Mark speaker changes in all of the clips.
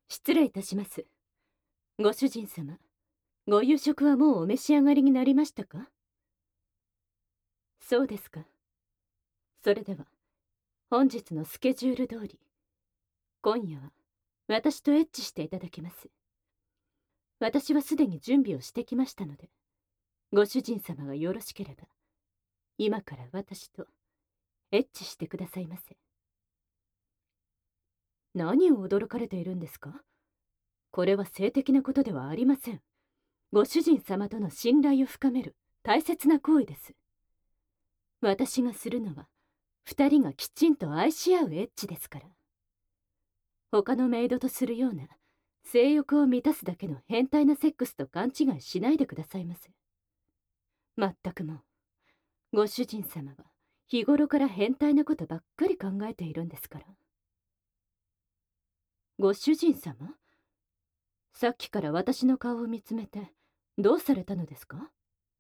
Speaker 1: 失礼いたします。ご主人様、ご夕食はもうお召し上がりになりましたか？そうですか。それでは、本日のスケジュール通り、今夜は私とエッチしていただきます。私はすでに準備をしてきましたので、ご主人様がよろしければ、今から私とエッチしてくださいませ。何を驚かれているんですか？これは性的なことではありません。ご主人様との信頼を深める大切な行為です。私がするのは、二人がきちんと愛し合うエッチですから。他のメイドとするような性欲を満たすだけの変態なセックスと勘違いしないでくださいませ。まったくもう、ご主人様は日頃から変態なことばっかり考えているんですから。ご主人様？さっきから私の顔を見つめてどうされたのですか？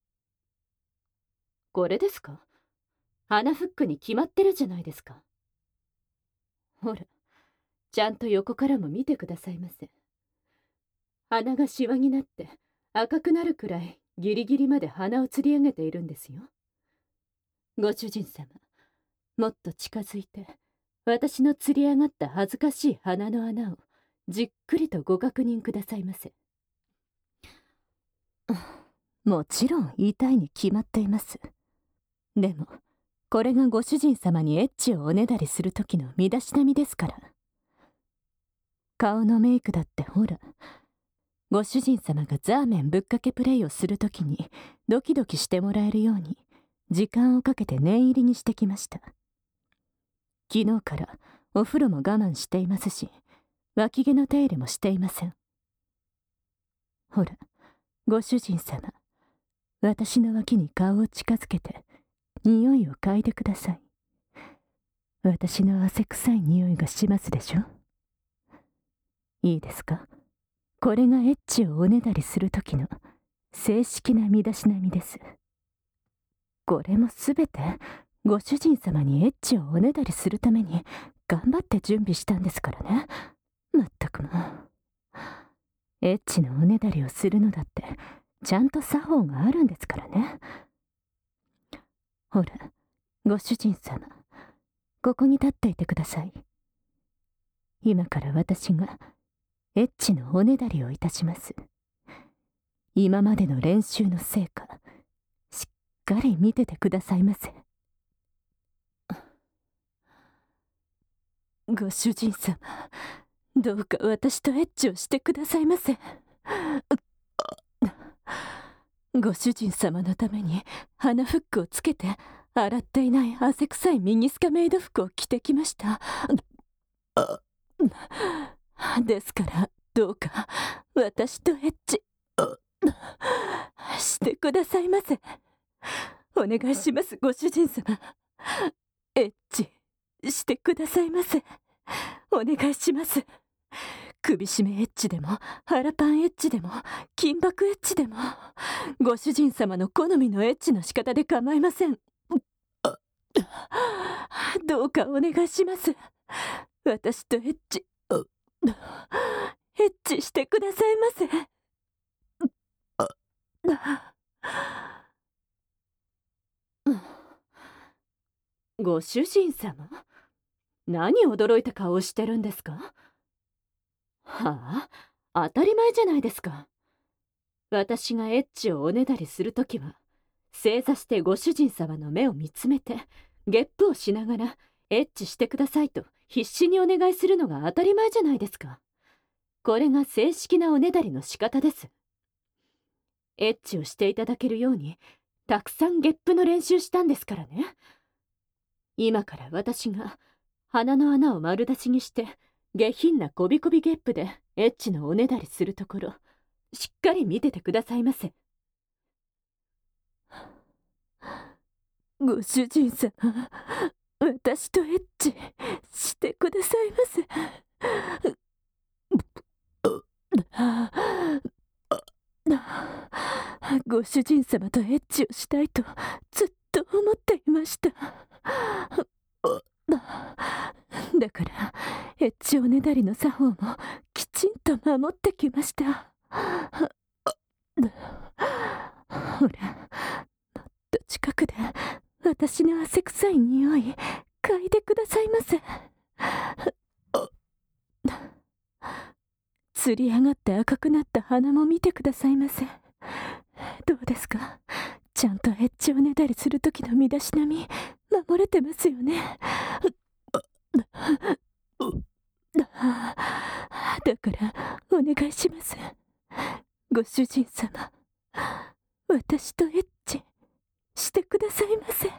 Speaker 1: これですか？鼻フックに決まってるじゃないですか。ほら、ちゃんと横からも見てくださいませ。鼻がシワになって赤くなるくらいギリギリまで鼻をつり上げているんですよ。ご主人様、もっと近づいて私のつり上がった恥ずかしい鼻の穴をじっくりとご確認くださいませ。もちろん痛いに決まっています。でもこれがご主人様にエッチをおねだりする時の身だしなみですから。顔のメイクだってほら、ご主人様がザーメンぶっかけプレイをするときにドキドキしてもらえるように時間をかけて念入りにしてきました。昨日からお風呂も我慢していますし、脇毛の手入れもしていません。ほら、ご主人様、私の脇に顔を近づけて匂いを嗅いでください。私の汗臭い匂いがしますでしょ？いいですか？これがエッチをおねだりする時の正式な身だしなみです。これもすべてご主人様にエッチをおねだりするために頑張って準備したんですからね。まったくもう。エッチのおねだりをするのだってちゃんと作法があるんですからね。ほら、ご主人様、ここに立っていてください。今から私がエッチのおねだりをいたします。今までの練習の成果、しっかり見ててくださいませ。ご主人様、どうか私とエッチをしてくださいませ。ご主人様のために鼻フックをつけて洗っていない汗臭いミニスカメイド服を着てきました。ですからどうか私とエッチしてくださいませ。お願いします、ご主人様。エッチしてくださいませ。お願いします。首絞めエッチでも腹パンエッチでも金箔エッチでもご主人様の好みのエッチの仕方で構いません。どうかお願いします。私とエッチエッチしてくださいませ。ご主人様、何驚いた顔をしてるんですか？はあ、当たり前じゃないですか。私がエッチをおねだりするときは、正座してご主人様の目を見つめて、ゲップをしながら、エッチしてくださいと必死にお願いするのが当たり前じゃないですか。これが正式なおねだりの仕方です。エッチをしていただけるように、たくさんゲップの練習したんですからね。今から私が鼻の穴を丸出しにして下品なこびこびゲップでエッチのおねだりするところ、しっかり見ててくださいませ。ご主人様、私とエッチしてくださいませ。ご主人様とエッチをしたいとずっと思っていました。だからエッチおねだりの作法もきちんと守ってきました。ほら、もっと近くで私の汗臭い匂い嗅いでくださいませ。つり上がって赤くなった鼻も見てくださいませ。どうですか、ちゃんとエッチをねだりする時の身だしなみ守れてますよね。だからお願いします、ご主人様。私とエッチしてくださいませ。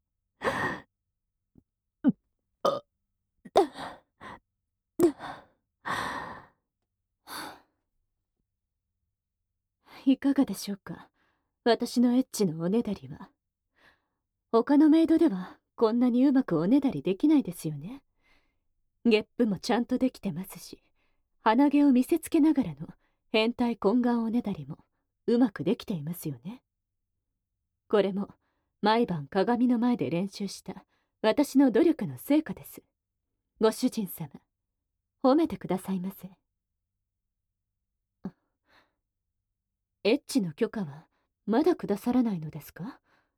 Speaker 1: いかがでしょうか、私のエッチのおねだりは。他のメイドではこんなにうまくおねだりできないですよね。ゲップもちゃんとできてますし、鼻毛を見せつけながらの変態懇願おねだりもうまくできていますよね。これも毎晩鏡の前で練習した私の努力の成果です。ご主人様、褒めてくださいませ。エッチの許可はまだくださらないのですか？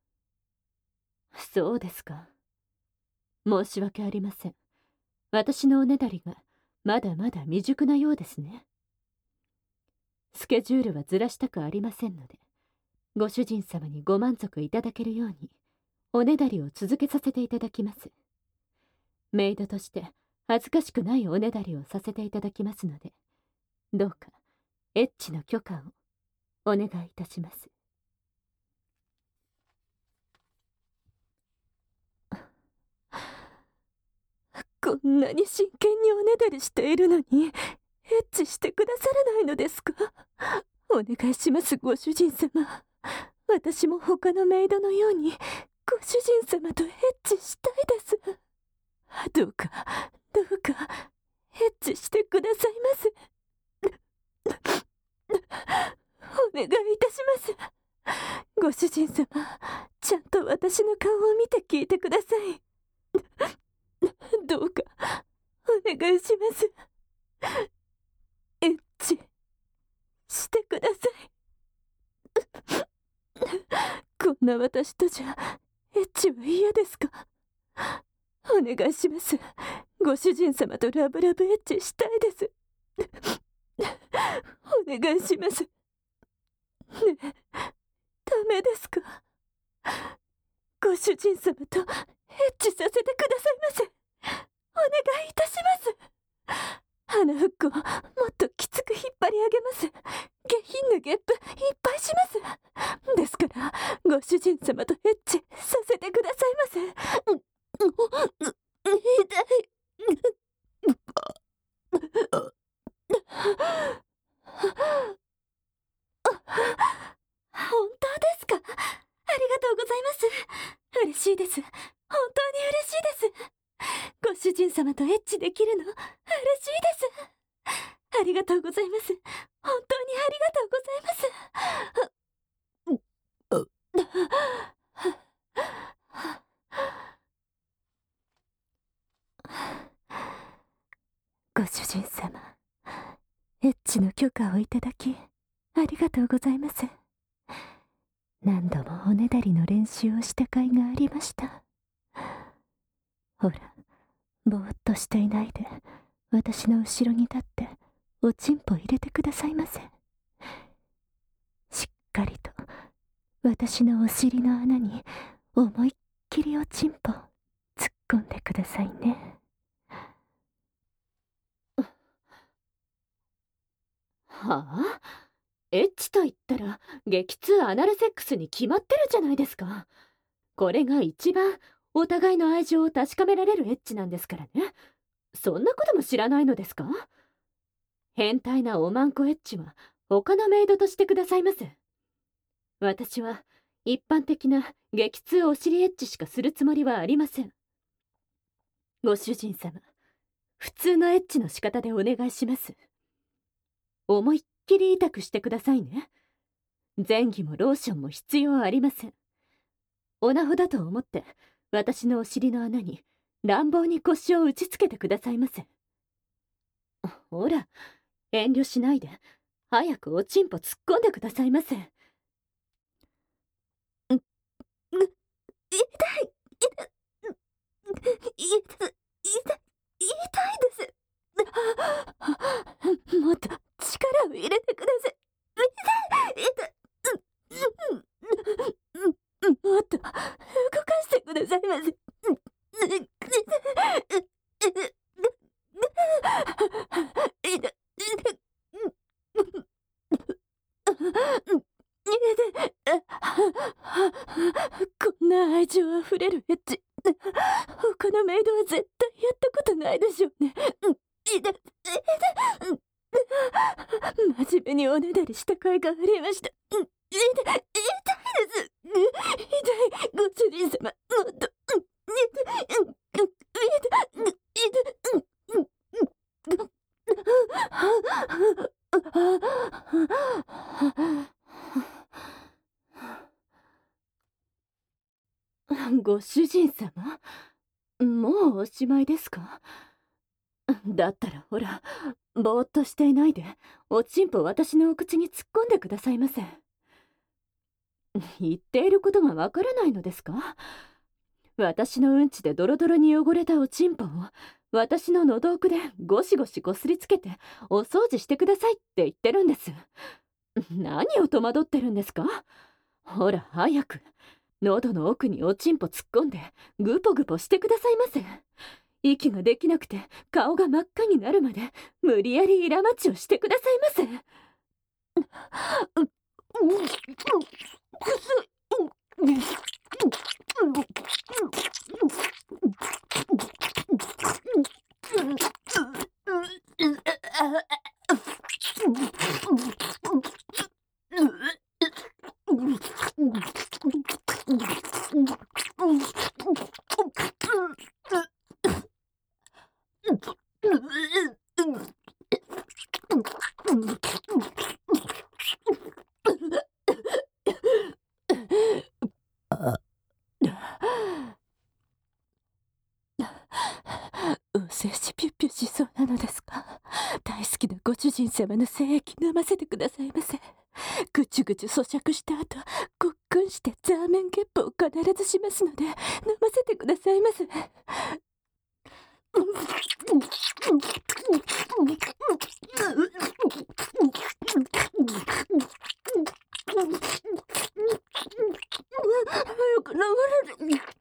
Speaker 1: そうですか。申し訳ありません。私のおねだりがまだまだ未熟なようですね。スケジュールはずらしたくありませんので、ご主人様にご満足いただけるようにおねだりを続けさせていただきます。メイドとして恥ずかしくないおねだりをさせていただきますので、どうかエッチの許可をお願いいたします。こんなに真剣におねだりしているのにエッチしてくださらないのですか？お願いします、ご主人様。私も他のメイドのようにご主人様とエッチしたいです。どうかどうかエッチしてくださいませ。お願いいたします。ご主人様、ちゃんと私の顔を見て聞いてください。どうかお願いします。エッチしてください。こんな私とじゃエッチは嫌ですか？お願いします。ご主人様とラブラブエッチしたいです。お願いします。ねえ、ダメですか？ご主人様とエッチさせてくださいませ。お願いいたします。鼻フックをもっときつく引っ張り上げます。下品なゲップいっぱいします。ですからご主人様とエッチさせてくださいませ。痛い。本当ですか？ありがとうございます。嬉しいです。本当に嬉しいです。ご主人様とエッチできるの嬉しいです。ありがとうございます。本当にありがとうございます。ご主人様、エッチの許可をいただきありがとうございます。何度もおねだりの練習をした甲斐がありました。ほら、ぼーっとしていないで私の後ろに立っておちんぽ入れてくださいませ。しっかりと私のお尻の穴に思いっきりおちんぽ突っ込んでくださいね。はあ？エッチと言ったら激痛アナルセックスに決まってるじゃないですか。これが一番お互いの愛情を確かめられるエッチなんですからね。そんなことも知らないのですか？変態なおまんこエッチは他のメイドとしてくださいませ。私は一般的な激痛お尻エッチしかするつもりはありません。ご主人様、普通のエッチの仕方でお願いします。思いっきり痛くしてくださいね。前戯もローションも必要ありません。オナホだと思って私のお尻の穴に乱暴に腰を打ちつけてくださいませ。 ほら、遠慮しないで早くおちんぽ突っ込んでくださいませ。痛い、痛いです。もっと力を入れてください。もっと動かしてくださいませ。こんな愛情あふれるエッチ、他のメイドは絶対やったことないでしょうね。真面目におねだりした甲斐がありました。痛いです。痛い、ご主人様、もっと。ご主人様、もうおしまいですか？だったらほら、ぼーっとしていないでおちんぽ私のお口に突っ込んでくださいませ。言っていることがわからないのですか？私のうんちでドロドロに汚れたおちんぽを私の喉奥でゴシゴシこすりつけてお掃除してくださいって言ってるんです。何を戸惑ってるんですか？ほら早く喉の奥におちんぽ突っ込んでグポグポしてくださいませ。息ができなくて顔が真っ赤になるまで無理やりイラマチをしてくださいませ。お精子ピュッピュしそうなのですか？大好きなご主人様の精液飲ませてくださいませ。ぐちゅぐちゅ咀嚼した後、ごっくんしてザーメンゲップを必ずしますので飲ませてくださいませ。早く流れて。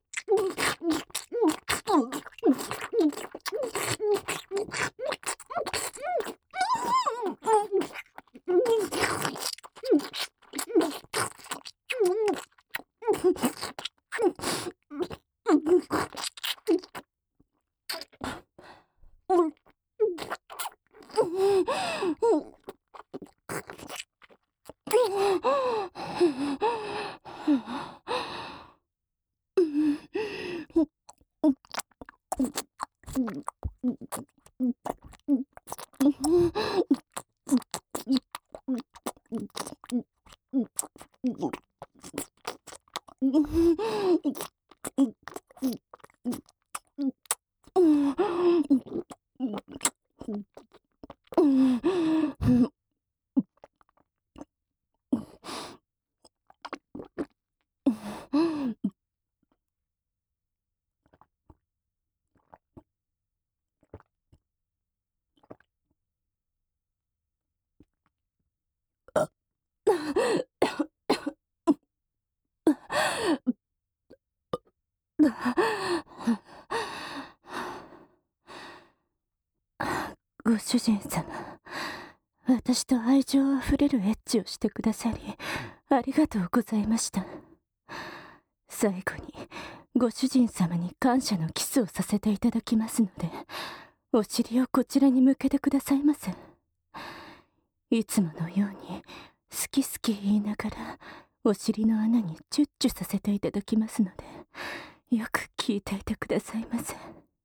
Speaker 1: ご主人様、私と愛情あふれるエッチをしてくださりありがとうございました。最後にご主人様に感謝のキスをさせていただきますので、お尻をこちらに向けてくださいませ。いつものように好き好き言いながらお尻の穴にチュッチュさせていただきますので、よく聞いていてくださいませ。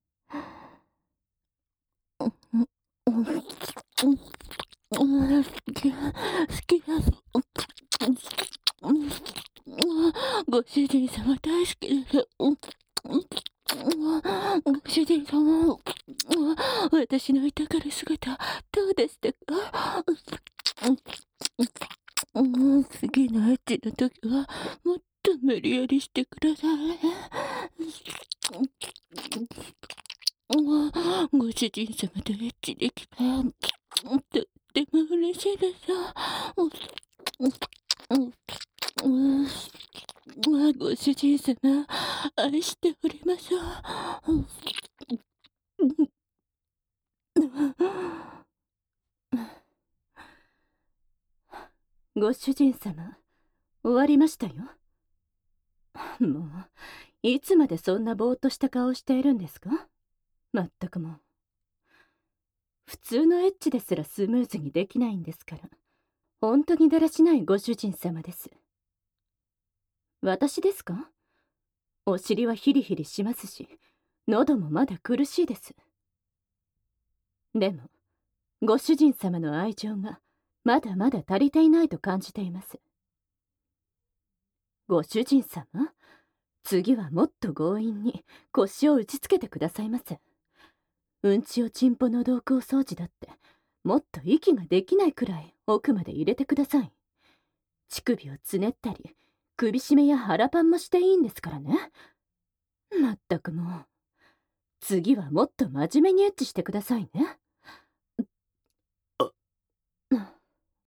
Speaker 1: 好きです。ご主人様大好きです。ご主人様、 私の痛がる姿、どうでしたか？次のエッチの時は、もっと無理やりしてください。ご主人様とエッチできて、とっても嬉しいです。ご主人様、愛しております。ご主人様、終わりましたよ。もう、いつまでそんなぼーっとした顔しているんですか？まったくもう。普通のエッチですらスムーズにできないんですから、本当にだらしないご主人様です。私ですか？お尻はヒリヒリしますし、喉もまだ苦しいです。でも、ご主人様の愛情がまだまだ足りていないと感じています。ご主人様、次はもっと強引に腰を打ちつけてくださいませ。うんちをちんぽの洞窟掃除だってもっと息ができないくらい奥まで入れてください。乳首をつねったり首絞めや腹パンもしていいんですからね。まったくもう、次はもっと真面目にエッチしてくださいね。